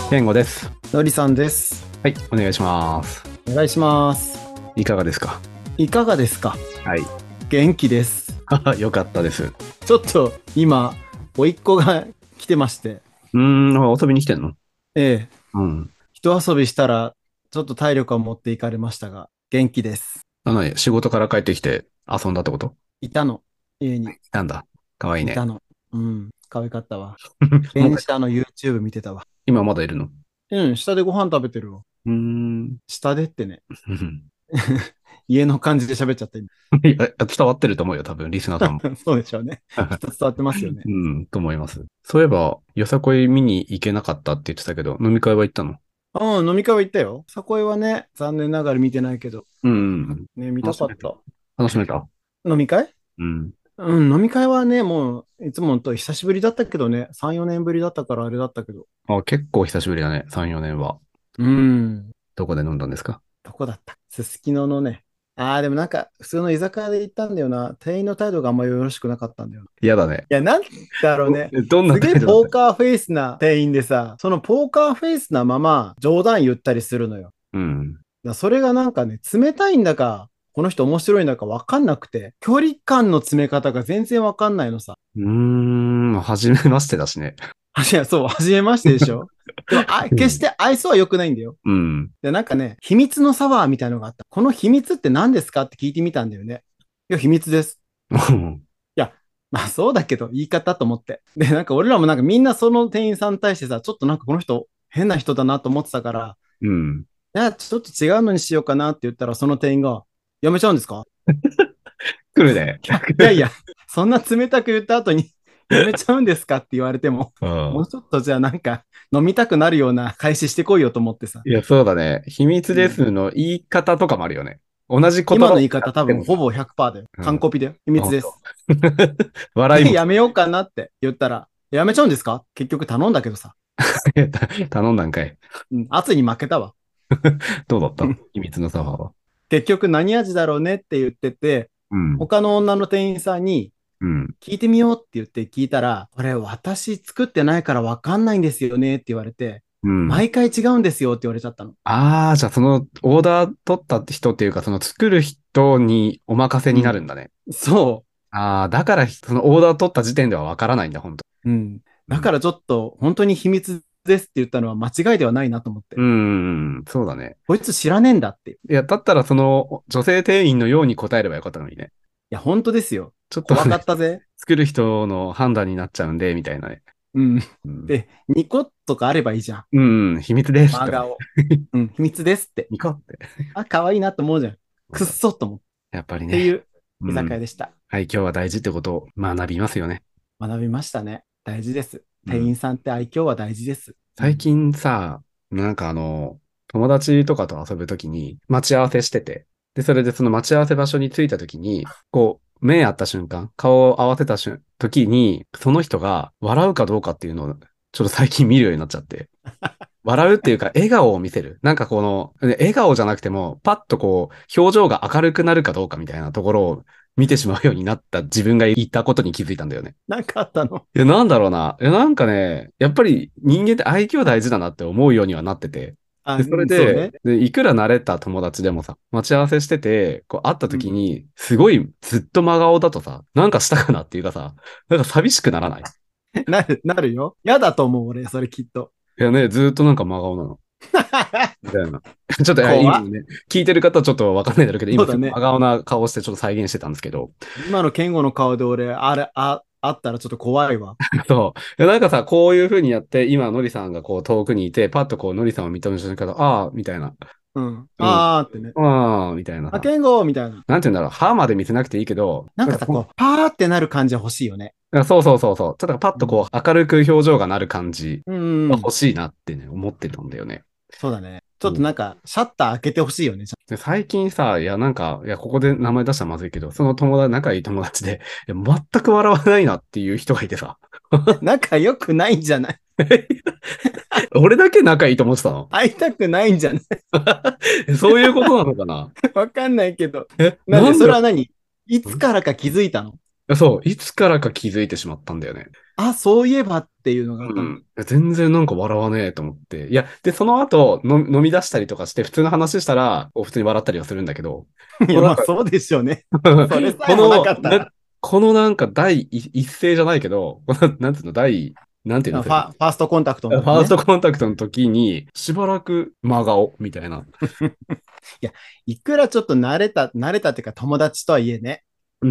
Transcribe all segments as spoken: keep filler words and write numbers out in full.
健吾です。 のりさんです。 はい、お願いします。 お願いします。 いかがですか？ いかがですか？ はい。 元気です。 よかったです。うちょっと今、甥っ子が来てまして、 ーん、遊びに来てんの？ ええ、 うん。 一遊びしたら、ちょっと体力は持っていかれましたが、元気です。 なのに、仕事から帰ってきて遊んだってこと？ いたの。家になんだ。かわいいね。 いたの。うん、可愛かったわ。 もう帰った。 電車の YouTube 見てたわ。 今まだいるの？ うん、下でご飯食べてるわ。 うーん。 下でってね。家の感じで喋っちゃった今。 いや、伝わってると思うよ、多分、リスナーさんも。 そうでしょうね。きっと伝わってますよね。 うん、と思います。そういえば、よさこい見に行けなかったって言ってたけど、飲み会は行ったの？ うん、飲み会は行ったよ。さこいはね、残念ながら見てないけど、 うん。 ね、見た楽しめた。 かった。 楽しめた。 飲み会うん。 うん、飲み会はね、もう、いつもと久しぶりだったけどね、さん、よねんぶりだったからあれだったけど。 あ、結構久しぶりだね、さん、よねんは。 うん、 どこで飲んだんですか？ どこだったすすきののね。ああ、でもなんか、普通の居酒屋で行ったんだよな。店員の態度があんまりよろしくなかったんだよな。 嫌だね。 いや、なんだろうね。 どどんなすげえ態度だった？ ポーカーフェイスな店員でさ、そのポーカーフェイスなまま冗談言ったりするのよ。だかうん。 らそれがなんかね、冷たいんだか、この人面白いんだかわかんなくて、距離感の詰め方が全然わかんないのさ。 うーん、初めましてだしね。 はじめ、そう、はじめましてでしょ。でも、あ、決しうん。 て愛想は良くないんだよ。 うん。 で、なんかね、秘密のサワーみたいのがあった。この秘密って何ですかって聞いてみたんだよね。いや、秘密です。いや、まあそうだけど、言い方と思って。で、なんか俺らもなんかみんなその店員さんに対してさ、ちょっとなんかこの人変な人だなと思ってたから、 うん。 いや、ちょっと違うのにしようかなって言ったら、その店員が、やめちゃうんですか？ 来るね。 いや、いやいや、そんな冷たく言った後に、やめちゃうんですかって言われても、 うん。 もうちょっとじゃあなんか飲みたくなるような返ししてこいよと思ってさ。 いや、そうだね。秘密うん、 ですの言い方とかもあるよね。同じ言葉を使今の言い方ってもさ。 多分ほぼひゃくパーセントだよ。 うん。 完コピだよ。秘あ、本当。 密です。 笑いで、 も取れる。 やめようかなって言ったら、やめちゃうんですか？結局頼んだけどさ。 頼んだんかい。 うん、圧に負けたわ。 どうだった秘密のサファーは？ 結局何味だろうねって言ってて、 うん。 他の女の店員さんにうん。 聞いてみようって言って聞いたら、これ私作ってないからわかんないんですよねって言われて、 うん。 毎回違うんですよって言われちゃったの。 ああ、じゃあそのオーダー取った人っていうか、その作る人にお任せになうん。 るんだね。 そああ、だからそのオーダー取った時点ではわからないんだ、本当。 う。うん。 うん。 だからちょっと本当に秘密ですって言ったのは間違いではないなと思っうて。 ん、そうだね。 こいつ知らねえんだって。いいや、だったらその女性店員のように答えればよかったのにね。 や、本当ですよ。怖かちょっとね、 ったぜ。 作る人の判断になっちゃうんで、みたいなね。 うん。 うん、 で、ニコとかあればいいじゃん。 うん、秘密ですとかね。 真顔。うん、秘密ですって。 ニコって。 あ、可愛いなと思うじゃん。くっそうだね。 そと思う。っやっぱりね。 ていう居酒屋うん。 でした。 はい、今日は大事ってことを学びますよね。 学びましたね。大事です。 うん。 店員さんって愛嬌は大事です。うん。 最近さ、なんかあの、友達とかと遊ぶときに待ち合わせしてて、で、それでその待ち合わせ場所に着いたときに、こう、目合った瞬間、顔を合わせた瞬、時に、その人が笑うかどうかっていうのを、ちょっと最近見るようになっちゃって。笑うっていうか、笑顔を見せる。なんかこの、ね笑顔じゃなくても、パッとこう、表情が明るくなるかどうかみたいなところを見てしまうようになった自分がいたことに気づいたんだよね。 なんかあったの？ いや、なんだろうな。いや、なんかね、やっぱり人間って愛嬌大事だなって思うようにはなってて。 あ、 で、それうん、そうで、 ね。 で、いくら慣れた友達でもさ、待ち合わせしてて、こう会ったうん。 時に、すごいずっと真顔だとさ、なんかしたかなっていうかさ、なんか寂しくならない？ なる、なるよ。嫌だと思う、俺、それきっと。 いやね、ずっとなんか真顔なの。みたいな。ちょっと、いや怖っ。 今ね、聞いてる方ちょっとわかんないだろうけど、今すごいそうだね。 真顔な顔してちょっと再現してたんですけど、 今の健吾の顔で俺、あれ、あ、あったらちょっと怖いわ。 そう。いやなんかさ、こういう風にやって、今、のりさんがこう遠くにいて、パッとこう、のりさんを認めた瞬間、ああ、みたいな。 うん。 うん。 あーってね。 ああ、みたいなあ、 さ。 健吾みたいな。 なんて言うんだろう。歯まで見せなくていいけど、 なんかさ、 なんかほん、 こう、パーってなる感じは欲しいよね。 そうそうそうそう。ちょっとパッうん。 とこう、明るく表情がなる感じうん。 が欲しいなってね、思ってたんだよね。 そうだね。ちょっとうん。 なんか、シャッター開けてほしいよね。ちで、最近さ、いや、なんか、いや、ここで名前出したらまずいけど、その友達、仲いい友達で、いや、全く笑わないなっていう人がいてさ、 ゃん仲良くないんじゃない？ 俺だけ仲いいと思ってたの？ 会いたくないんじゃない？ そういうことなのかな？ わかんないけど。 え、 なんで、 なんで？ それは何？いつからか気づいたの？ そう、いつからか気づいてしまったんだよね。 あ、そういえばっていうのがあったの。 うん。全然なんか笑わねえと思って。いや、で、その後の飲み出したりとかして、普通の話したら、普通に笑ったりはするんだけど、 いや、 もうなんかまあそうでしょうね。それさえもなかこの、な、 ったら。 このなんか第一一声じゃないけど、このなんていうの、第、なんていうの、それ。 ファ、ファーストコンタクトのファースト時ね。 コンタクトの時に、しばらく真顔みたいな。 いや、いくらちょっと慣れた、慣れたっていうか友達とはいえね、 うん。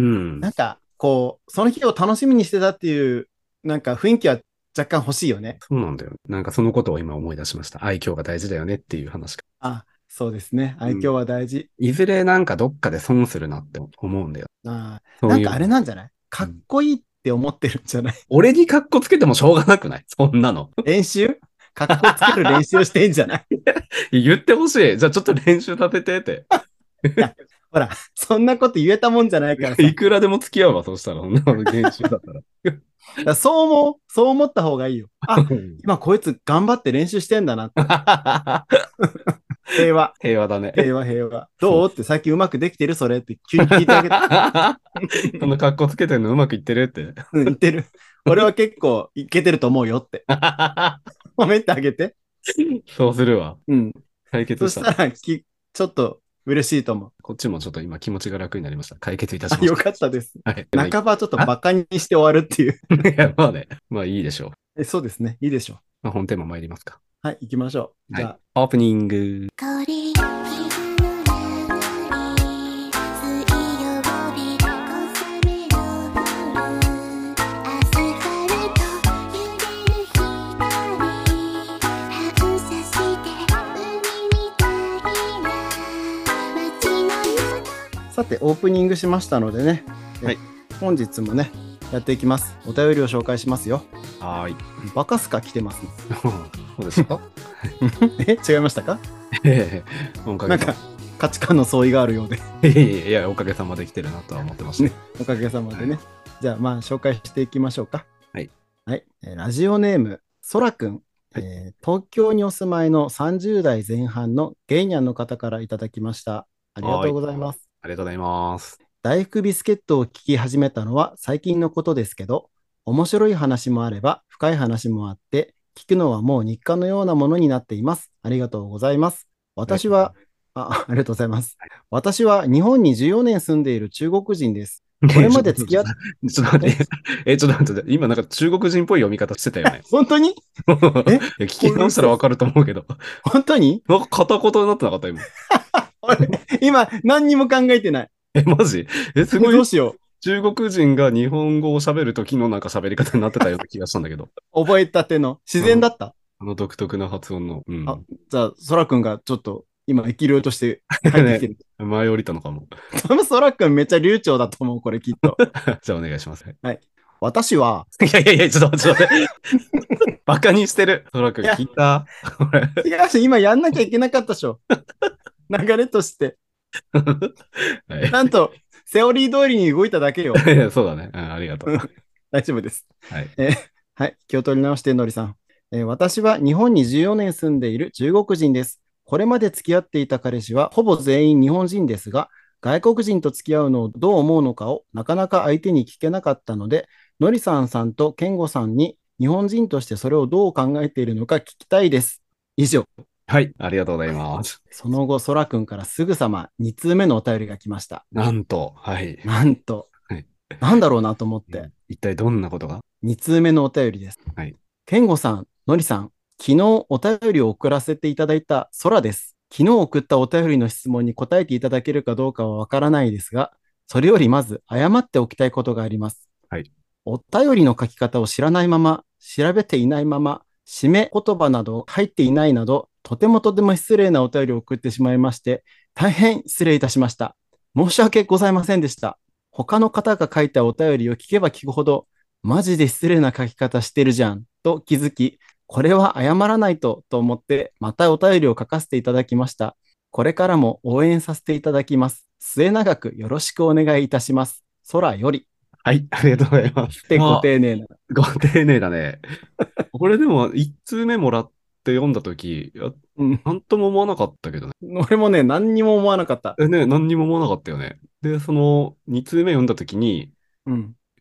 なんか、こう、その日を楽しみにしてたっていう、なんか雰囲気は若干欲しいよね。 そうなんだよ。なんかそのことを今思い出しました。愛嬌が大事だよねっていう話。 あ、そうですね。愛嬌うん。 は大事。 いずれなんかどっかで損するなって思うんだよ。 あー、 そういうの。 なんかあれなんじゃない？かっうん。 こいいって思ってるんじゃない？ 俺に格好つけてもしょうがなくないそんなの。 練習かっこつける練習してんじゃない？ 言ってほしい。じゃあちょっと練習させてって。 いや、ほら、そんなこと言えたもんじゃないからさ。 いくらでも付き合うわ、そしたら。そんなの練習だったら。 だからそう思う、そう思った方がいいよ。あ、今こいつ頑張って練習してんだなって。平和。 平和だね。 平和、平和。 そう。 どうって最近うまくできてるそれって急に聞いてあげて。 その格好つけてるのうまくいってるって。 うん、言ってる。俺は結構いけてると思うよって。褒めてあげて。 そうするわ。 うん。 解決したね。 そしたらき、ちょっと嬉しいと思う。 こっちもちょっと今気持ちが楽になりました。解決いたしあ、よました。 かったです。 はい。 半ばちょっとあバカにして終わるっていう。 いや、まあね。まあいいでしょう。 え、そうですね。いいでしょまあ、本テーマ参りますか。 う。はい、行きましょう。 はい。 じゃあ、 オープニング。 香り傷のない水曜日小雨の降るアスファルト揺れる光反射して海みたいな街の中さて、オープニングしましたのでね。えはい。 本日もね、やっていきます。お便りを紹介しますよ。 はーい。 バカスカ来てますね。 そうですかえ、違いましたか？ ええおかげさなんか、価値観の相違があるようで。 ま。いやいやいや、おかげさまで来てるなとは思ってました。 ね、おかげさまでね。 はじゃあ、まあ、紹介していきましょうか。 はい。 はい。えーラジオネーム、そらくん。 はいえー東京にお住まいのさんじゅう代前半のゲイニャンの方からいただきました。ありがとうございます。 ありがとうございます。 大福ビスケットを聞き始めたのは最近のことですけど、面白い話もあれば深い話もあって、聞くのはもう日課のようなものになっています。ありがとうございます。私は、あ、ありがとうございます。私は日本にじゅうよねん住んでいる中国人です。これまで付き合っ、 ちょっと待って、え、ちょっと待って、今なんか中国人っぽい読み方してたよね。 本当に？ いえや聞き直したらわかると思うけど。 本当に？ なんか片言になってなかった今。 俺今、何にも考えてない。 え、マジえ、すごいどうしよ中国人が日本語を喋る時のなんか喋り方になってたような気がしたんだけど。 う。覚えたての。自然だった？ あの独特な発音の。うあ、 ん。 じゃあ、そらくんがちょっと今、生き量として入ってきてる。 前降りたのかも。 そのそらくんめっちゃ流暢だと思う、これきっと。 じゃあお願いします。 はい。私は、 いやいやいや、ちょっと待って、ちょっと待って。バカにしてる。そらくんいや聞いたこれ。 違うし、今やんなきゃいけなかったでしょ。流れとして。 はいなんと、セオリー通りに動いただけよ。 いやそうだね、うん。ありがとう。 大丈夫です。 はい。 えーはい。気を取り直して、のりさん、えー私は日本にじゅうよねん住んでいる中国人です。これまで付き合っていた彼氏はほぼ全員日本人ですが、外国人と付き合うのをどう思うのかをなかなか相手に聞けなかったので、のりさんさんとけんごさんに日本人としてそれをどう考えているのか聞きたいです。以上。 はい。ありがとうございます。 その後、そらくんからすぐさまに通目のお便りが来ました。 なんと、はい。 なんと、 はいなんだろうなと思って、 一体どんなことがに通目のお便りです。 はい。 けんごさん、のりさん、昨日お便りを送らせていただいたそらです。昨日送ったお便りの質問に答えていただけるかどうかはわからないですが、それよりまず謝っておきたいことがあります。 はい。 お便りの書き方を知らないまま、調べていないまま、締め言葉など入っていないなど、とてもとても失礼なお便りを送ってしまいまして、大変失礼いたしました。申し訳ございませんでした。他の方が書いたお便りを聞けば聞くほど、マジで失礼な書き方してるじゃん、と気づき、これは謝らないとと思って、またお便りを書かせていただきました。これからも応援させていただきます。末永くよろしくお願いいたします。空より。 はい。ありがとうございます。 ってごまあ、 丁寧な。 ご丁寧だね。これでも、一通目もらって読んだとき、いやうん。 なんとも思わなかったけどね。 俺もね、何にも思わなかった。 え、ね、何にも思わなかったよね。で、その、二通目読んだときに、 うん。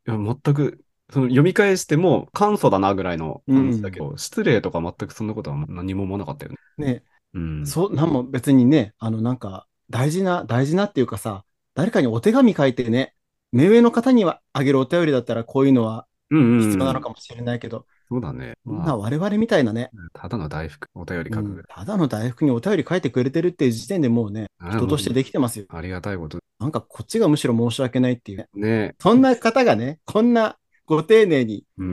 や、全く、その読み返しても簡素だなぐらいの感じだけど、失礼とか全くそんなことは何も思わなかったよね。 ね、 うん。 そう、なんも別にね、あの、なんか、大事な、大事なっていうかさ、誰かにお手紙書いてね、目上の方にはあげるお便りだったら、こういうのはうん必要うんうん。 なのかもしれないけど、 そうだね。 そんまあ、 な我々みたいなね、 ただの大福、お便りうん、 書くぐらい。 ただの大福にお便り書いてくれてるっていう時点でもうね、 あ、もう、 人としてできてますよ。 ありがたいこと。 なんかこっちがむしろ申し訳ないっていうね。 ね。 そんな方がね、こんなご丁寧にうん。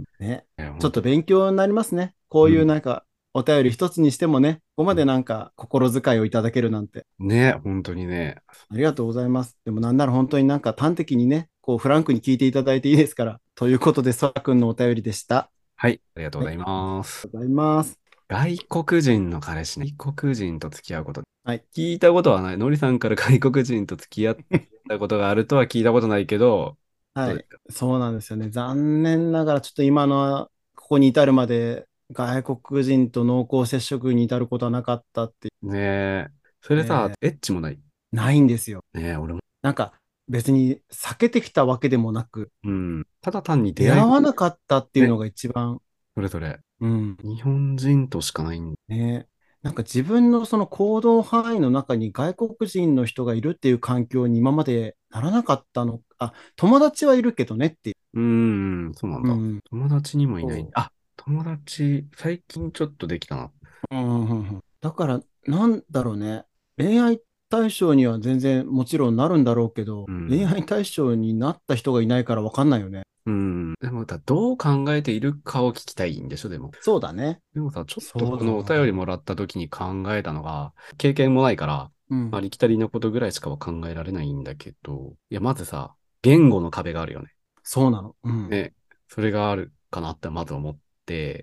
ね、 いや、 ちょっと本当勉強になりますね。こういううん。 なんか、お便り一つにしてもね、ここまでなんか心遣いをいただけるなんて。 ね、本当にね。 ありがとうございます。でもなんなら本当になんか端的にね、こうフランクに聞いていただいていいですから。ということで、そらくんのお便りでした。 はい、ありがとうはい、あございます。 りがとうございます。 外国人の彼氏ね。外国人と付き合うこと。 はい。 聞いたことはない。のりさんから外国人と付き合ったことがあるとは聞いたことないけど、どはい。 うですか？ そうなんですよね。残念ながらちょっと今のここに至るまで外国人と濃厚接触に至ることはなかったっていねえ。それさ、 うね。 エッチもない。 ないんですよ。 ねえ、俺も。 なんか別に避けてきたわけでもなく、 うん。ただ単に出出会いが会わなかったっていうね、 のが一番、 それぞれ。 うん、 日本人としかないんね。なんか自分のその行動範囲の中に外国人の人がいるっていう環境に今までならなかったの。あ、友達はいるけどねっていう。 うーん、そうなんだ。 うん、 友達にもいない。 そあ、友達、最近ちょっとできたな。 う。うんうんうん、だから、なんだろうね。恋愛対象には全然もちろんなるんだろうけど、 うん。 恋愛対象になった人がいないからわかんないよね。 うん。でも、だどう考えているかを聞きたいんでしょ、でも。 そうだね。 でもさ、ちょっとそうこのお便りもだ。 らった時に考えたのが、経験もないから、まあ、 うん。 ありきたりなことぐらいしかは考えられないんだけど、いや、まずさ、言語の壁があるよね。 そうなの。うん。 ね。それがあるかなってまず思って、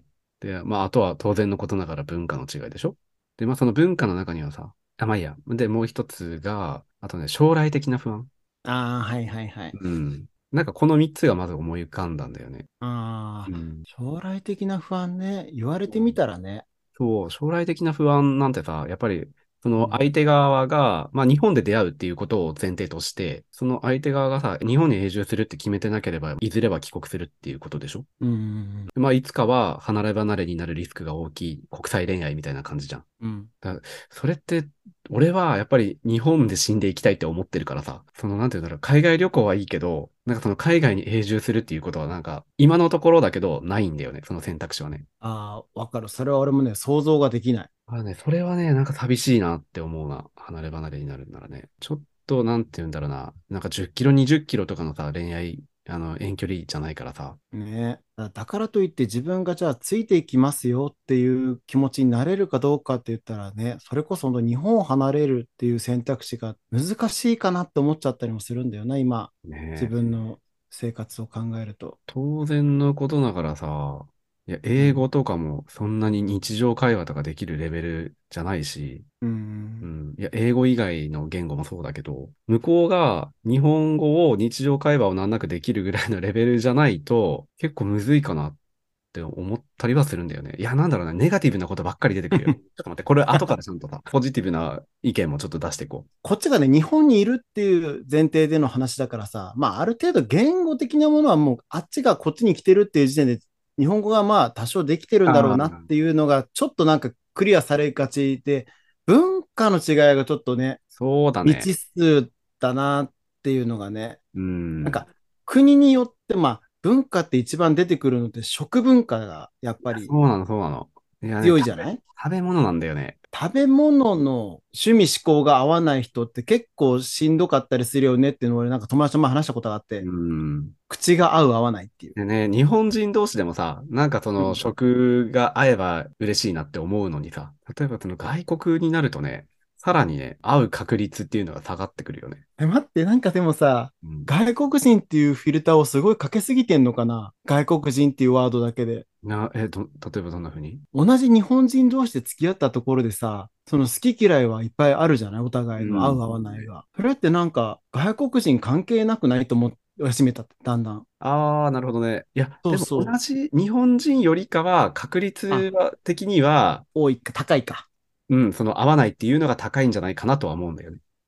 で、まあ、あとは当然のことながら文化の違いでしょ。で、まあ、その文化の中にはさ、あ、まあいいや。で、もう一つが、あとね、将来的な不安。 ああ、はいはいはい。 うん。なんかこの三つがまず思い浮かんだんだよね。 ああ、 うん。 将来的な不安ね。言われてみたらね。 そう、将来的な不安なんてさ、やっぱり、そうん。 の相手側が、まあ日本で出会うっていうことを前提として、その相手側がさ、日本に永住するって決めてなければ、いずれは帰国するっていうことでしょ。 うん。 まあいつかは離れ離れになるリスクが大きい国際恋愛みたいな感じじゃん。 うん。 だそれって、俺はやっぱり日本で死んでいきたいって思ってるからさ、そのなんていうんだろう、海外旅行はいいけど、なんかその海外に永住するっていうことはなんか、今のところだけどないんだよね、その選択肢はね。 ああ、わかる。それは俺もね、想像ができない。 あね、それはね、なんか寂しいなって思うな。離れ離れになるならね。ちょっと、なんて言うんだろうな。なんかじゅっキロ、にじゅっキロとかのさ、恋愛、あの、遠距離じゃないからさ。 ね。だだからといって自分がじゃあついていきますよっていう気持ちになれるかどうかって言ったらね、それこそ日本を離れるっていう選択肢が難しいかなって思っちゃったりもするんだよな、今。自ねえ。 分の生活を考えると。 当然のことながらさ、いや、英語うん。 とかもそんなに日常会話とかできるレベルじゃないし、 うん。 うん。いや、英語以外の言語もそうだけど、向こうが日本語を日常会話を難なくできるぐらいのレベルじゃないと、結構むずいかなって思ったりはするんだよね。いや、なんだろうな、ネガティブなことばっかり出てくるよ。ちょっと待って、これ後からちゃんとさ、ポジティブな意見もちょっと出していここっちがね、日本にいるっていう前提での話だからさ、まあ、ある程度言語的なものはもう、あっちがこっちに来てるっていう時点で、日本語がまあ、多少できてるう。 んだろうああ、 なっていうのが、ちょっとなんかクリアされがちで、文化の違いがちょっとね、 そうだね。 未知数だなっていうのがね、 うん。 なんか、国によって、まあ、文化って一番出てくるのって食文化がやっいや、 ぱりそうなの、そうなの。いやね、食べ、 強いじゃない？ 食べ物なんだよね。 食べ物の趣味嗜好が合わない人って結構しんどかったりするよねっていうのを俺なんか友達と前話したことがあっうて、 ん。 口が合う合わないっていう。 でね、日本人同士でもさ、なんかそのうん。 食が合えば嬉しいなって思うのにさ、例えばその外国になるとね、さらにね、合う確率っていうのが下がってくるよね。 え、待って、なんかでもさ、 うん。 外国人っていうフィルターをすごいかけすぎてんのかな、外国人っていうワードだけで。 な、え、ど、例えばどんな風に？ 同じ日本人同士で付き合ったところでさ、その好き嫌いはいっぱいあるじゃない、お互いの合ううん。 合わないが。それってなんか外国人関係なくないと思い始めたって、だんだん。 ああ、なるほどね。いや、でも同そうそう。 じ日本人よりかは確率あ、 は的には、 多いか、高いか。 うん、その合わないっていうのが高いんじゃないかなとは思うんだよね。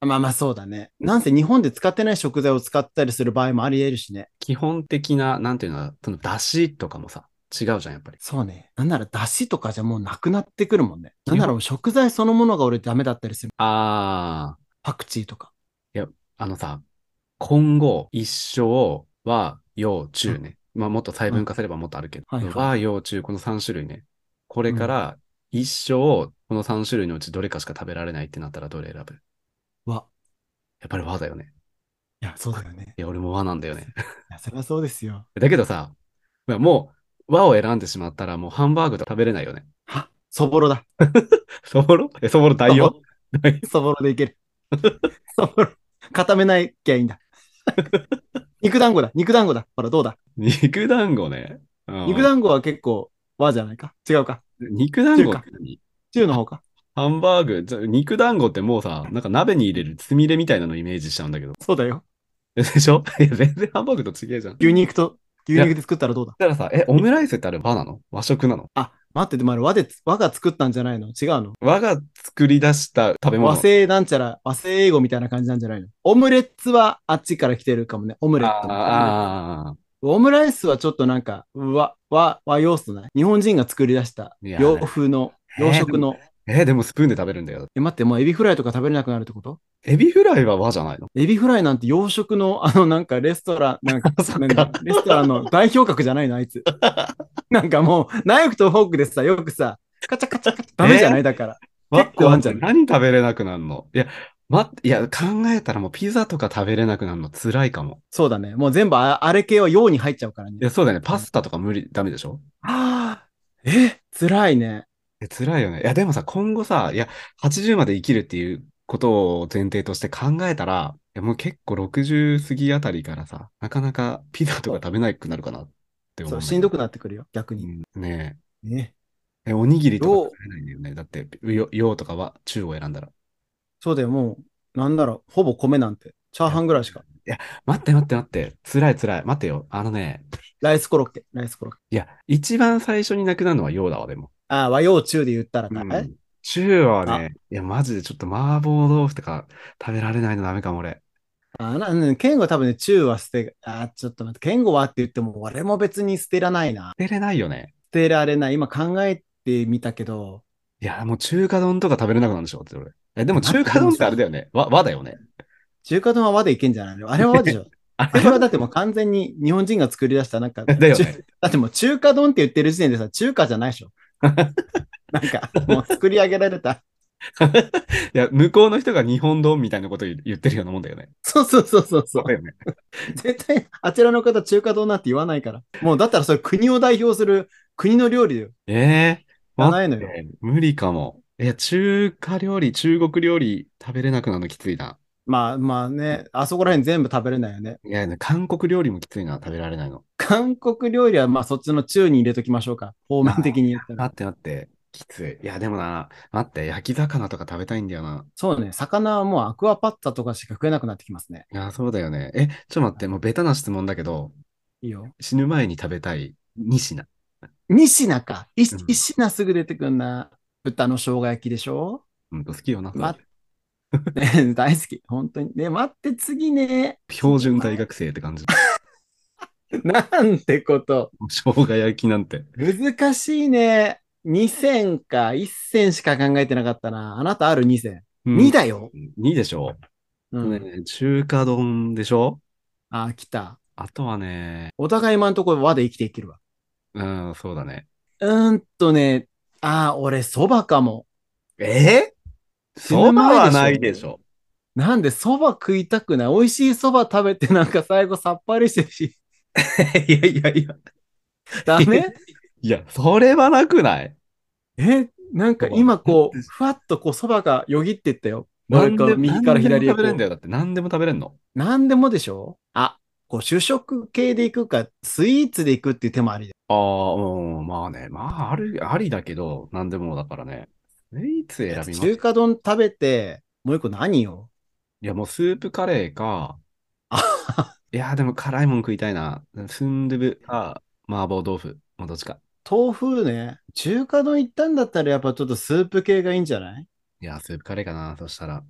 まあまあそうだね。なんせ日本で使ってない食材を使ったりする場合もあり得るしね。 基本的な、なんていうの、その出汁とかもさ、違うじゃん、やっぱり。 そうね。なんなら出汁とかじゃもうなくなってくるもんね。なん基本、 なら食材そのものが俺ダメだったりする。 あー、 パクチーとか。 いや、あのさ、今後、一生は、洋、 うん。 中ね。まあ、もっと細うん。 分化すればもっとあるけど、 はいはい和、 はい。 洋、中、このさん種類ね。これうん。 から一生、このさん種類のうちどれかしか食べられないってなったらどれ選ぶ？ わ。 やっぱり和だよね。 いや、そうだよね。 いや、俺も和なんだよいね。 や、そりゃそうですよ。 だけどさ、まあもう和を選んでしまったらもうハンバーグと食べれないよね。 は、そぼろだ。 そぼろえ、そぼろ代用？ そぼろ、そぼろでいける。そぼろ。固めないきゃいいんだ。肉団子だ。肉団子だ。ほら、どうだ。 肉団子ね。うん。 肉団子は結構和じゃないか。違うか。 肉団中か。 子って何？は中の方か。 ハンバーグ、じゃ肉団子ってもうさ、なんか鍋に入れるつみれみたいなのイメージしちゃうんだけど。 そうだよ。 えでしょ？いや、全然ハンバーグと違えじゃん。い牛肉と、牛や、 肉で作ったらどうだ。 だからさ、え、オムライスってあれ和なの？和食なの？ あ、待って、でもあれ和で、和が作ったんじゃないの？違うの？ 和が作り出した食べ和物。 製なんちゃら、和製英語みたいな感じなんじゃないの？オムレツはあっちから来てるかもね。オムレットね。オムレツ。 ああ、 オムライスはちょっとなんか、和、和、和要素ない？日本人が作り出したいや、 洋ね、 風の、洋えーでも、 食の。 えーでもスプーンで食べるんだよ。 え、待って、もうエビフライとか食べれなくなるってこと？ エビフライは和じゃないの？ エビフライなんて洋食の、あの、なんかレストラン、なんか、 あ、そっなんだ、 か。 レストランの代表格じゃないの、あいつ。なんかもう、ナイフとフォークでさ、よくさ、カチャカチャカチャ、ダメじゃえーないだから。結待って待って、 構あんじゃない？ 何食べれなくなるの？いや、待って、いや、考えたらもうピザとか食べれなくなるの辛いかも。 そうだね。もう全部あ、あれ系は洋に入っちゃうからね。 いや、そうだよね。パうん。 スタとか無理、ダメでしょ？ はあ、え、辛いね。 え、辛いよね。いや、でもさ、今後さ、いや、はちじゅうまで生きるっていうことを前提として考えたら、いや、もう結構ろくじゅう過ぎあたりからさ、なかなかピザとかそう。 食べなくなるかなってそう、 思うんだけど。 しんどくなってくるよ、逆に。 うん、ねね。 え。え、おにぎりとか洋、 食べれないんだよね。だって、よ洋とかは中を選んだら。いそうだよ、もう、なんだろう、ほぼ米なんて、チャーや、 ハンぐらいしか。 いや、待って待って待って。辛い辛い。待ってよ。あのね、 ライスコロッケ、ライスコロッケ。 いや、一番最初になくなるのは洋だわ、でも。 ああ、和洋中で言ったらかい？ うん。中はあ、 ね、いや、マジでちょっと麻婆豆腐とか食べられないのダメかも、俺。 あな、ね、ケンゴ多分ね、中は捨て、あ、ちょっと待って、ケンゴはって言っても、俺も別に捨てらないな。 捨てれないよね。 捨てられない。今考えてみたけど、 いや、もう中華丼とか食べれなくなるでしょ、って俺。え、でえ、 も待って、 中華丼ってあでもさ、 れだよね。和、和だよね。 中華丼は和でいけんじゃないの？あれは和でしょ。 あ、 ああれはれはだってもう完全に日本人が作り出した、なんか、中、 だよね。 だってもう中華丼って言ってる時点でさ、中華じゃないでしょ。なんか、もう作り上げられた。 いや、向こうの人が日本丼みたいなこと言言ってるようなもんだよね。 そうそうそうそうそう。 そうだよね。 絶対、あちらの方中華丼なんて言わないから。もうだったらそれ国を代表する国の料理だよ。 ええー、 じゃ待ないのよ。 って、無理かも。いや、中華料理、中国料理食べれなくなるのきついな。 まあまあね、あそこら辺全部食べれないよね。 いや、ね、韓国料理もきついな、食べられないの。 韓国料理はまあそっちの中に入れときましょうか。方面あ的に言ったら。 待って待って、きつい。いや、でもな、待って、焼き魚とか食べたいんだよな。 そうね、魚はもうアクアパッツァとかしか食えなくなってきますね。 いや、そうだよね。え、ちょっと待って、もうベタな質問だけど、 いいよ。 死ぬ前に食べたいに品。 に品か。いうん。 一品すぐ出てくんな。豚の生姜焼きでしょ？ ほんと好きよな、それ。 待って、大好き。本当に。ね、待って、次ね。死標準大ぬ前。 学生って感じ。 なんてこと。 生姜焼きなんて。 難しいね。に銭か。いち銭しか考えてなかったな。あなたあるに銭。にうん。 だよ。 にでしょ？ うん。 ね、中華丼でしょ？ あ、来た。 あとはね、 お互い今んところ和で生きていけるわ。 うん、そうだね。 うーんとね。あ、俺、蕎麦かも。 えー、そ死ぬばはな前でしょ？ いでしょ。 なんで蕎麦食いたくない？美味しい蕎麦食べてなんか最後さっぱりしてるし。 いやいやいや。 ダメ？ いや、それはなくない？ え、なんかそば。 今こう、ふわっとこう蕎麦がよぎってったよ。俺なんで、 から右からなんでも左へこ食べれんだよ。だって何でも食べれんの。 う。なんでもでしょ？あ、こう主食系でいくか、スイーツでいくっていう手もありで。 ああ、うん、まあね。まあ、ある、ありだけど、何でもだからね。スイーツだって選びますよ。 中華丼食べて、もう一個何よ。 いや、もうスープカレーか、 あ、 いや、でも辛いもん食いたいな。スンドゥブか、麻婆豆腐。もうどっちか。 豆腐ね。中華丼行ったんだったらやっぱちょっとスープ系がいいんじゃない？ いや、スープカレーかな。そしたら。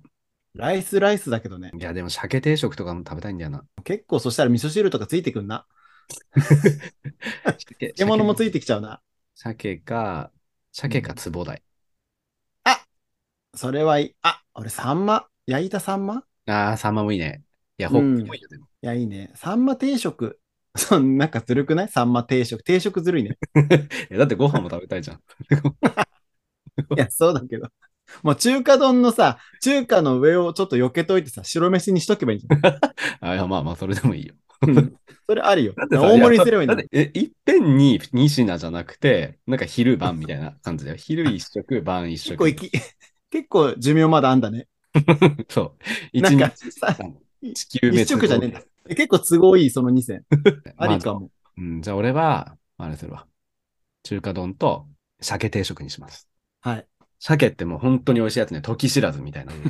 ライスライスだけどね。 いや、でも鮭定食とかも食べたいんだよな。 結構そしたら味噌汁とかついてくんな。 鮭、 漬物もつい鮭、 てきちゃうな。 鮭か、鮭かつぼだい。 あ、それはいい。あ、俺サンマ。焼いたサンマ。 ああ、サンマもいいね。いや、ホッケうん。いもいいよ、でも。 や、いいね。サンマ定食。そんなんかずるくないサンマ定食。定食ずるいね。 えだってご飯も食べたいじゃん。 いや、そうだけど。もう中華丼のさ、中華の上をちょっと避けといてさ、白飯にしとけばいいんじあいや、まあまあ、それでもいいよ。 ゃん。うん。それありよ。 だってさ、 大いや、そ盛りにすればいいんだよ。 だって、え、いっぺんにに品じゃなくて、なんか昼晩みたいな感じだよ。昼一食、晩一食みたい結構生き、結構寿命まだあんだね。 な。そう。一なんか日、 さ、 地球一滅亡で。 食じゃねえんだ。結構都合いい、そのにせん。あまあ、じゃあ、 りかも。 うん、じゃあ俺は、あれするわ。中華丼と鮭定食にします。 はい。 鮭ってもう本当に美味しいやつね。時知らずみたいな。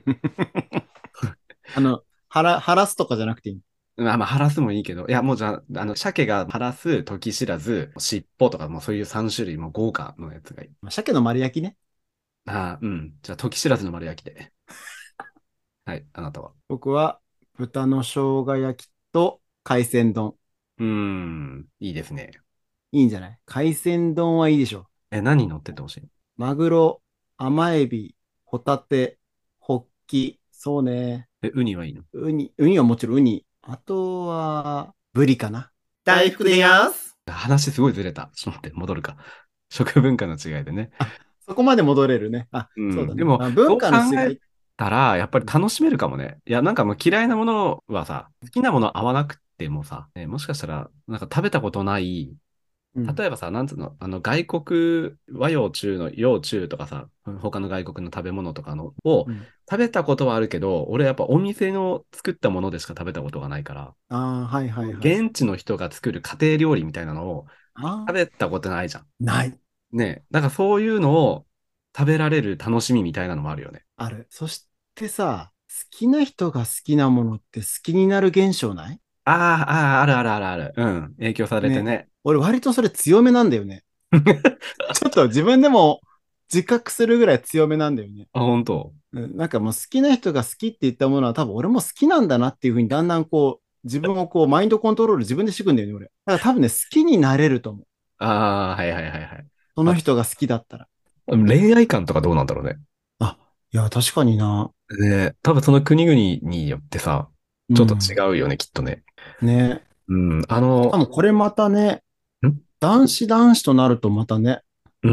あの、腹、腹すとかじゃなくていい。 まあまあ、ハラスもいいけど、いや、もうじゃあ、あの、鮭がハラス、時知らず、尻尾とか、もうそういうさん種類も豪華のやつがいい。 まあ鮭の丸焼きね。 ああ、うん。じゃあ、時知らずの丸焼きで。はい、あなたは。 僕は豚の生姜焼きと海鮮丼。 うーん、いいですね。 いいんじゃない？海鮮丼はいいでしょ。 え、何乗っててほしい？ マグロ、甘エビ、ホタテ、ホッキ、そうね。 え、ウニはいいの？ ウニ、ウニはもちろんウニ。あとは、ブリかな。 大福でやす。 話すごいずれた。ちょっと待って、戻るか。食文化の違いでね。 そこまで戻れるね。あ、 うんそうだね。 でもまあ、文化のそう考え違い。 たら、やっぱり楽しめるかもね。いや、なんかもう嫌いなものはさ、好きなもの合わなくてもさ、ね、もしかしたら、なんか食べたことない、 うん例えばさ、なんつうの、あの外国、和洋中の洋中とかさ、他の外国の食べ物とかのをうん食べたことはあるけど、俺やっぱお店の作ったものでしか食べたことがないから、 ああ、はいはいはい。 現地の人が作る家庭料理みたいなのをああ、 食べたことないじゃん。 ない。 ね。だからそういうのを食べられる楽しみみたいなのもあるよね。 ある。そしてさ、好きな人が好きなものって好きになる現象ない？ ああ、ああ、あるあるあるある。うん。影響されてね。 ね。 俺割とそれ強めなんだよね。ちょっと自分でも自覚するぐらい強めなんだよね。 あ、本当。 うんなんかもう好きな人が好きって言ったものは多分俺も好きなんだなっていうふうにだんだんこう自分をこうマインドコントロール自分でしてくんだよね、俺。だから多分ね、好きになれると思う。 ああ、はいはいはいはい。 その人が好きだったら。 恋愛観とかどうなんだろうね。 あ、いや、確かにな。 ね、多分その国々によってさ、ちょっと違ううよね、きっとね。 ん。ね。 うん、あしの、 かもこれまたね、 ん男子男子となるとまたね。 うん。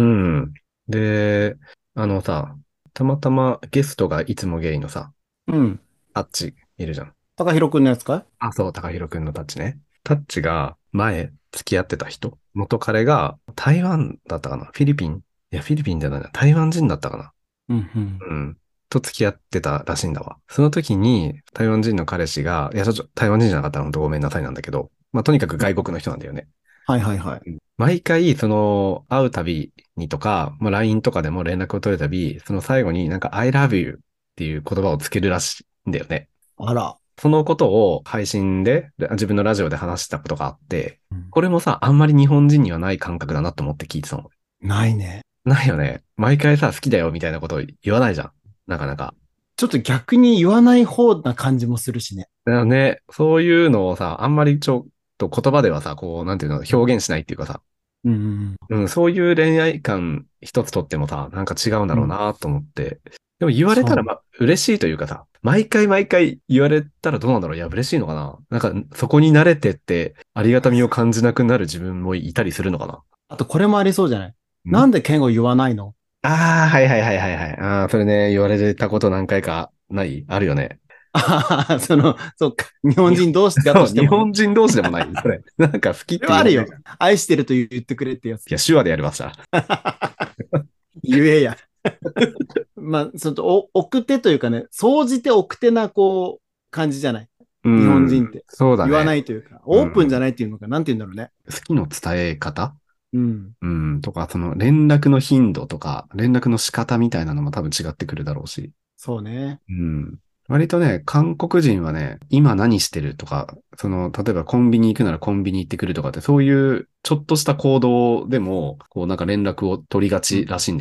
で、あのさ、たまたまゲストがいつもゲイのさ、 うん。 タッチいるじゃん。 高弘くんのやつかい？ あ、そう、高弘くんのタッチね。タッチが前付き合ってた人、元彼が台湾だったかな、フィリピン、いや、フィリピンじゃないな、台湾人だったかな。 うんうん。 うん。と付き合ってたらしいんだわ。その時に台湾人の彼氏が、いや、ちょっと台湾人じゃなかったら本当ごめんなさいなんだけど、まあ、とにかく外国の人なんだよね。 はいはいはい。 毎回、その、会うたびにとか、まあ、ライン とかでも連絡を取るたび、その最後になんか I love you っていう言葉をつけるらしいんだよね。 あら。 そのことを配信で、自分のラジオで話したことがあって、 うんこれもさ、あんまり日本人にはない感覚だなと思って聞いてたの。 ないね。 ないよね。毎回さ、好きだよみたいなことを言わないじゃん。なかなか。 ちょっと逆に言わない方な感じもするしね。 だよね。そういうのをさ、あんまりちょっと言葉ではさ、こう、なんていうの、表現しないっていうかさ、 うんうんうん、そういう恋愛観一つとってもさ、なんか違うんだろうなと思って。でも言われたら、ま、嬉しいというかさ、毎回毎回言われたらどうなんだろう。いや、嬉しいのかな。なんか、そこに慣れてって、ありがたみを感じなくなる自分もいたりするのかな。 あとこれもありそうじゃない？ んなんで健吾言わないの？ ああ、はいはいはいはいはい。ああ、それね、言われたこと何回かないあるよね。 ああ、その、そっか。日本人同士だそう、日としてもね。 本人同士でもない。それ。なんか好きってそれはあるよ言われる。。 愛してると言ってくれってやつい。や、手話でやりました。 言えや。まあ、その、お、奥手というかね、総じて奥手な、こう、感じじゃない。 日日本人って。 そうだね。 言わないというか、オープンじゃないっていうのか、なんて言うんだろうね。 好きの伝え方うん。 うん、とか、その連絡の頻度とか、連絡の仕方みたいなのも多分違ってくるだろうし。 そうね。 うん。割とね、韓国人はね、今何してるとか、その、例えばコンビニ行くならコンビニ行ってくるとかって、そういうちょっとした行動でも、こうなんか連絡を取りがちらしいんだよね。